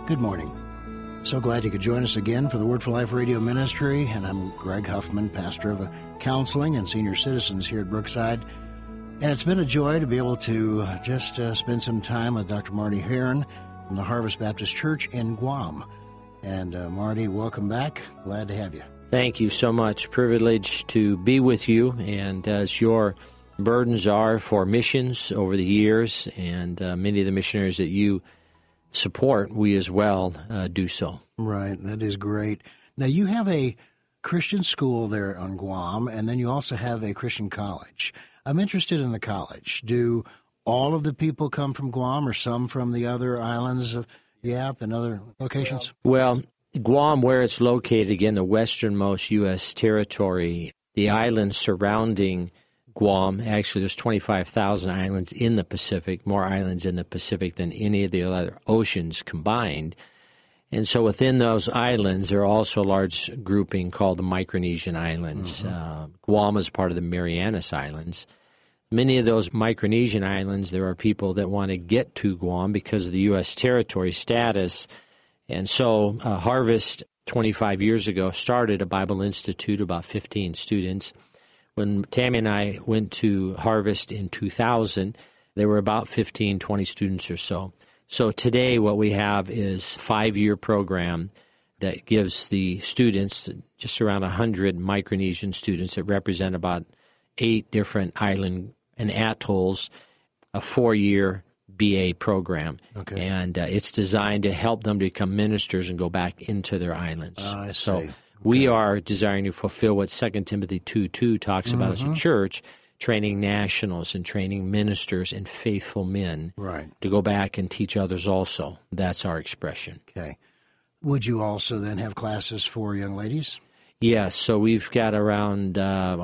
Good morning. So glad you could join us again for the Word for Life radio ministry, and I'm Greg Huffman, pastor of counseling and senior citizens here at Brookside. And it's been a joy to be able to just spend some time with Dr. Marty Heron from the Harvest Baptist Church in Guam. And Marty, welcome back. Glad to have you. Thank you so much. Privileged to be with you, and as your burdens are for missions over the years, and many of the missionaries that you support, we as well do so. Right, that is great. Now, you have a Christian school there on Guam, and then you also have a Christian college. I'm interested in the college. Do all of the people come from Guam, or some from the other islands of Yap and other locations? Well, Guam, where it's located, again, the westernmost U.S. territory, the islands surrounding Guam, actually there's 25,000 islands in the Pacific, more islands in the Pacific than any of the other oceans combined. And so within those islands, there are also a large grouping called the Micronesian Islands. Guam is part of the Marianas Islands. Many of those Micronesian islands, there are people that want to get to Guam because of the U.S. territory status. And so Harvest, 25 years ago, started a Bible Institute, about 15 students. When Tammy and I went to Harvest in 2000, there were about 15, 20 students or so. So today what we have is a 5-year program that gives the students, just around 100 Micronesian students that represent about 8 different island and atolls, a 4-year BA program. Okay. And it's designed to help them to become ministers and go back into their islands. I see. So we are desiring to fulfill what 2 Timothy 2:2 talks about as a church, training nationals and training ministers and faithful men to go back and teach others also. That's our expression. Okay. Would you also then have classes for young ladies? Yes. So we've got around,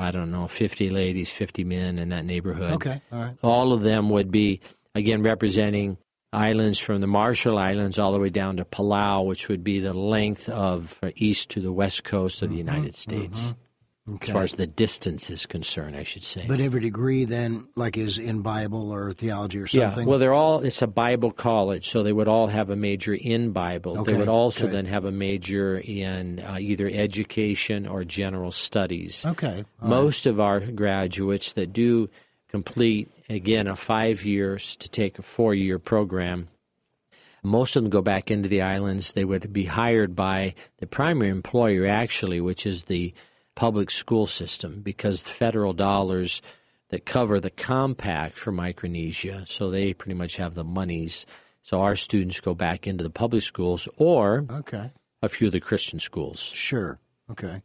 50 ladies, 50 men in that neighborhood. Okay. All right. All of them would be, again, representing islands from the Marshall Islands all the way down to Palau, which would be the length of east to the west coast of the United States, as far as the distance is concerned, I should say. But every degree then, like, is in Bible or theology or something? Yeah, well, it's a Bible college, so they would all have a major in Bible. Okay. They would also then have a major in either education or general studies. Okay. Most of our graduates that do complete, again, a 5 years to take a 4-year program, most of them go back into the islands. They would be hired by the primary employer, actually, which is the public school system, because the federal dollars that cover the compact for Micronesia, so they pretty much have the monies. So our students go back into the public schools or a few of the Christian schools. Sure. Okay.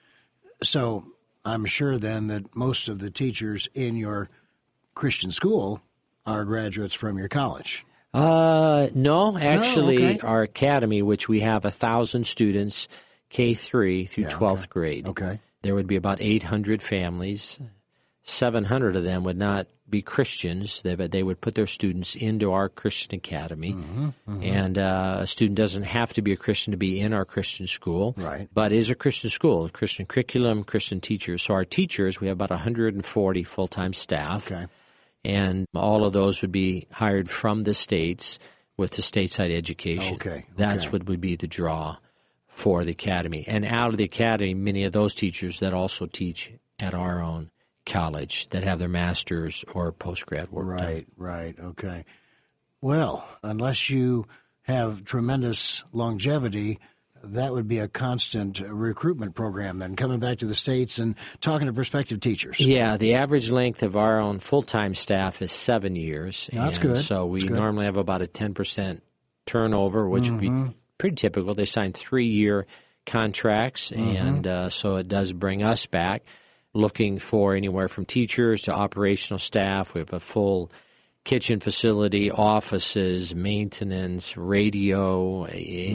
So I'm sure then that most of the teachers in your Christian school are graduates from your college. No, actually, our academy, which we have 1,000 students, K3 through 12th grade. Okay. There would be about 800 families. 700 of them would not be Christians. They would put their students into our Christian academy. And a student doesn't have to be a Christian to be in our Christian school, but it is a Christian school, a Christian curriculum, Christian teachers. So our teachers, we have about 140 full-time staff. Okay. And all of those would be hired from the states with the stateside education. That's what would be the draw for the academy. And out of the academy, many of those teachers that also teach at our own college that have their master's or postgrad work done. Right, okay. Well, unless you have tremendous longevity, that would be a constant recruitment program then, coming back to the States and talking to prospective teachers. Yeah, the average length of our own full-time staff is 7 years. That's good. So we normally have about a 10% turnover, which would be pretty typical. They sign 3-year contracts, and so it does bring us back, looking for anywhere from teachers to operational staff. We have a full kitchen facility, offices, maintenance, radio,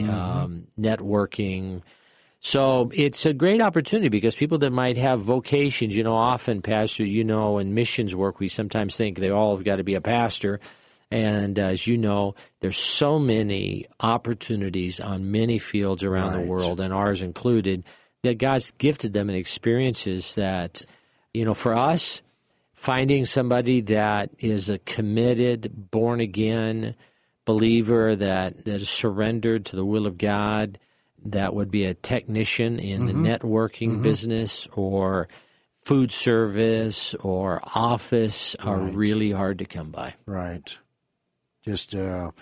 networking. So it's a great opportunity because people that might have vocations, often, Pastor, in missions work, we sometimes think they all have got to be a pastor. And as you know, there's so many opportunities on many fields around the world, and ours included, that God's gifted them in experiences that, for us, finding somebody that is a committed, born-again believer that is surrendered to the will of God, that would be a technician in the networking business or food service or office, are really hard to come by. Right. Just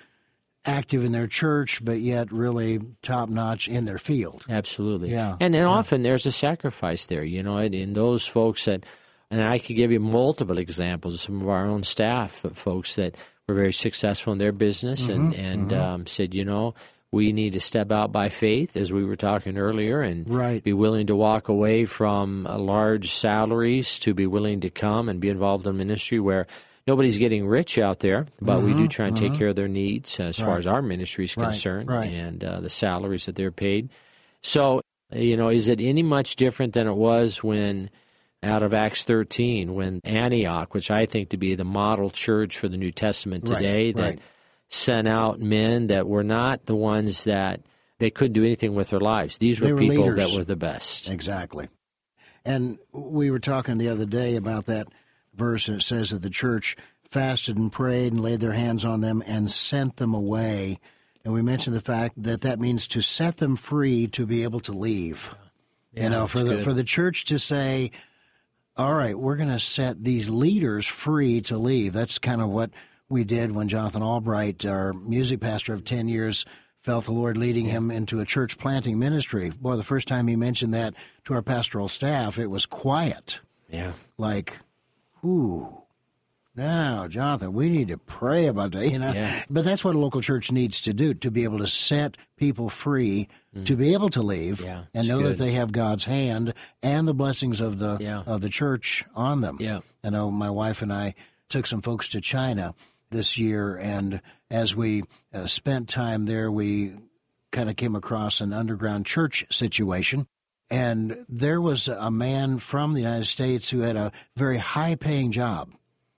active in their church, but yet really top-notch in their field. Absolutely. Yeah. And often there's a sacrifice there, in those folks that, and I could give you multiple examples of some of our own staff, folks that were very successful in their business and said, we need to step out by faith, as we were talking earlier, and be willing to walk away from large salaries to be willing to come and be involved in ministry where nobody's getting rich out there, but we do try and take care of their needs as far as our ministry is concerned and the salaries that they're paid. So, is it any much different than it was when, out of Acts 13, when Antioch, which I think to be the model church for the New Testament today, that sent out men that were not the ones that they couldn't do anything with their lives. These were people leaders that were the best. Exactly. And we were talking the other day about that verse, and it says that the church fasted and prayed and laid their hands on them and sent them away. And we mentioned the fact that that means to set them free to be able to leave. Yeah, for the church to say, all right, we're going to set these leaders free to leave. That's kind of what we did when Jonathan Albright, our music pastor of 10 years, felt the Lord leading him into a church planting ministry. Boy, the first time he mentioned that to our pastoral staff, it was quiet. Yeah. Like, ooh, now, Jonathan, we need to pray about that, Yeah. But that's what a local church needs to do, to be able to set people free to be able to leave and know that they have God's hand and the blessings of the church on them. Yeah. I know my wife and I took some folks to China this year, and as we spent time there, we kind of came across an underground church situation. And there was a man from the United States who had a very high-paying job,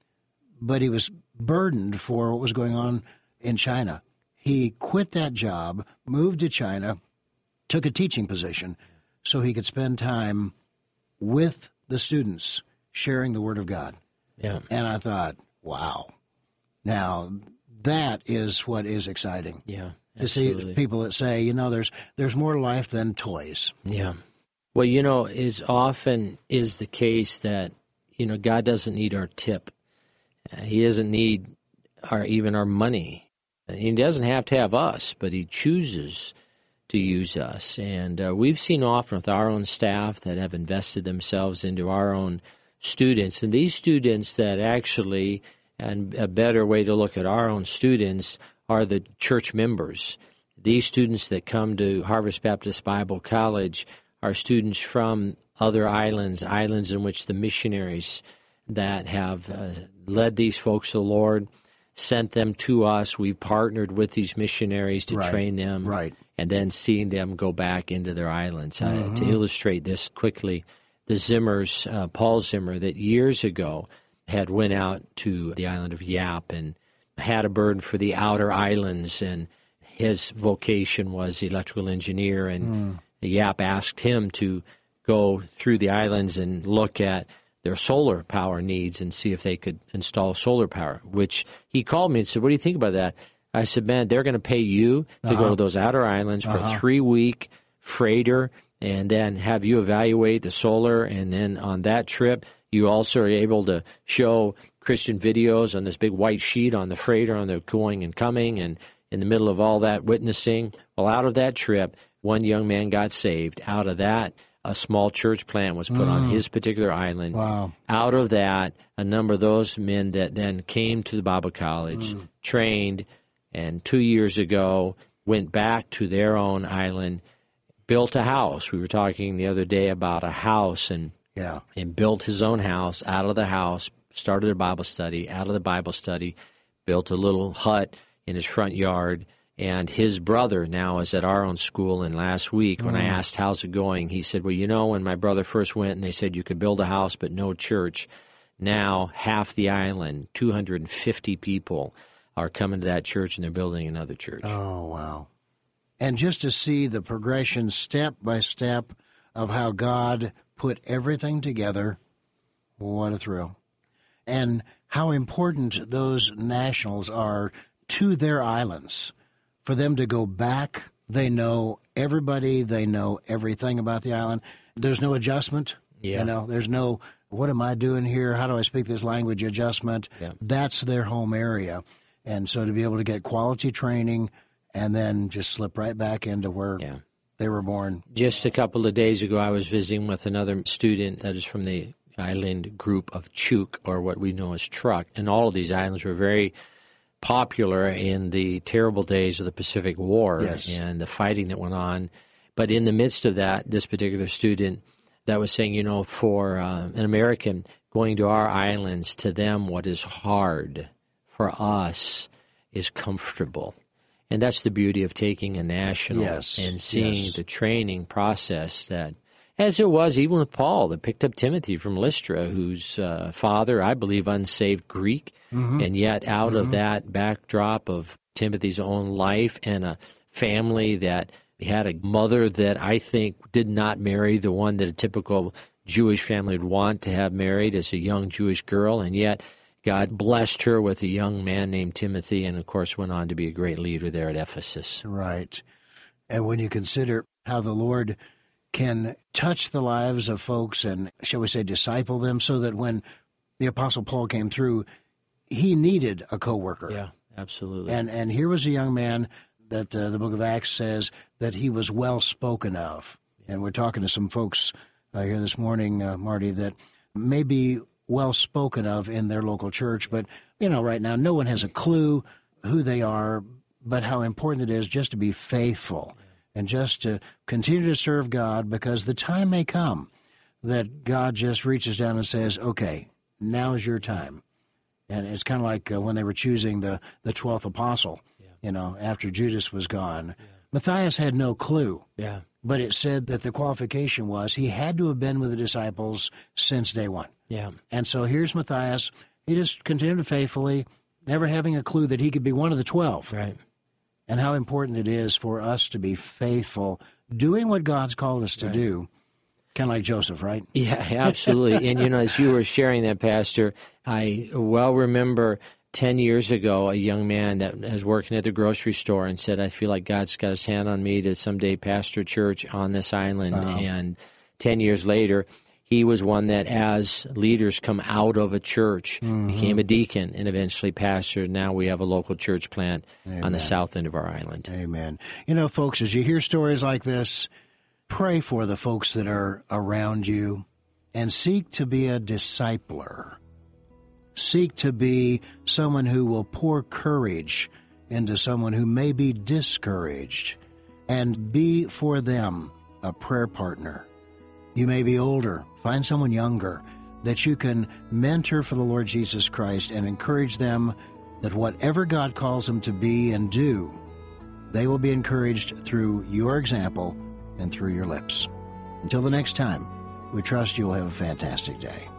but he was burdened for what was going on in China. He quit that job, moved to China, took a teaching position so he could spend time with the students sharing the Word of God. Yeah. And I thought, wow. Now, that is what is exciting. Yeah, to see people that say, there's more to life than toys. Yeah. Well, is often is the case that, God doesn't need our tip. He doesn't need even our money. He doesn't have to have us, but he chooses to use us. And we've seen often with our own staff that have invested themselves into our own students. And these students that actually, and a better way to look at our own students, are the church members. These students that come to Harvest Baptist Bible College are students from other islands in which the missionaries that have led these folks to the Lord sent them to us. We've partnered with these missionaries to train them, and then seeing them go back into their islands. To illustrate this quickly, the Zimmers, Paul Zimmer, that years ago had went out to the island of Yap and had a burden for the outer islands, and his vocation was electrical engineer, and Yap asked him to go through the islands and look at their solar power needs and see if they could install solar power, which he called me and said, what do you think about that? I said, man, they're going to pay you to go to those outer islands for a 3-week freighter and then have you evaluate the solar, and then on that trip, you also are able to show Christian videos on this big white sheet on the freighter on the going and coming, and in the middle of all that witnessing. Well, out of that trip, one young man got saved. Out of that, a small church plant was put on his particular island. Wow. Out of that, a number of those men that then came to the Bible College, trained, and 2 years ago went back to their own island, built a house. We were talking the other day about a house, and built his own house. Out of the house, started a Bible study. Out of the Bible study, built a little hut in his front yard. And his brother now is at our own school. And last week, when I asked, how's it going, he said, well, when my brother first went and they said you could build a house but no church, now half the island, 250 people, are coming to that church, and they're building another church. Oh, wow. And just to see the progression step by step of how God put everything together, what a thrill. And how important those nationals are to their islands. For them to go back, they know everybody, they know everything about the island. There's no adjustment. Yeah. There's no, what am I doing here? How do I speak this language adjustment? Yeah. That's their home area. And so to be able to get quality training and then just slip right back into where they were born. Just a couple of days ago, I was visiting with another student that is from the island group of Chuuk, or what we know as Truk. And all of these islands were very popular in the terrible days of the Pacific War and the fighting that went on. But in the midst of that, this particular student that was saying, for an American going to our islands, to them what is hard for us is comfortable. And that's the beauty of taking a national and seeing the training process that, as it was even with Paul, that picked up Timothy from Lystra, whose father, I believe, unsaved Greek, and yet out of that backdrop of Timothy's own life and a family that had a mother that I think did not marry the one that a typical Jewish family would want to have married as a young Jewish girl, and yet God blessed her with a young man named Timothy, and of course went on to be a great leader there at Ephesus. Right. And when you consider how the Lord can touch the lives of folks and, shall we say, disciple them, so that when the Apostle Paul came through, he needed a co-worker. Yeah, absolutely. And here was a young man that the book of Acts says that he was well spoken of. And we're talking to some folks here this morning, Marty, that may be well spoken of in their local church. But, right now, no one has a clue who they are, but how important it is just to be faithful and just to continue to serve God, because the time may come that God just reaches down and says, okay, now's your time. And it's kind of like when they were choosing the 12th apostle, after Judas was gone. Yeah. Matthias had no clue. Yeah. But it said that the qualification was he had to have been with the disciples since day one. Yeah. And so here's Matthias. He just continued faithfully, never having a clue that he could be one of the 12. Right. And how important it is for us to be faithful, doing what God's called us to do, kind of like Joseph, right? Yeah, absolutely. And, as you were sharing that, Pastor, I well remember 10 years ago, a young man that was working at the grocery store and said, I feel like God's got his hand on me to someday pastor a church on this island. And 10 years later, he was one that, as leaders come out of a church, became a deacon and eventually pastored. Now we have a local church plant on the south end of our island. Amen. Folks, as you hear stories like this, pray for the folks that are around you and seek to be a discipler. Seek to be someone who will pour courage into someone who may be discouraged, and be for them a prayer partner. You may be older. Find someone younger that you can mentor for the Lord Jesus Christ and encourage them that whatever God calls them to be and do, they will be encouraged through your example and through your lips. Until the next time, we trust you will have a fantastic day.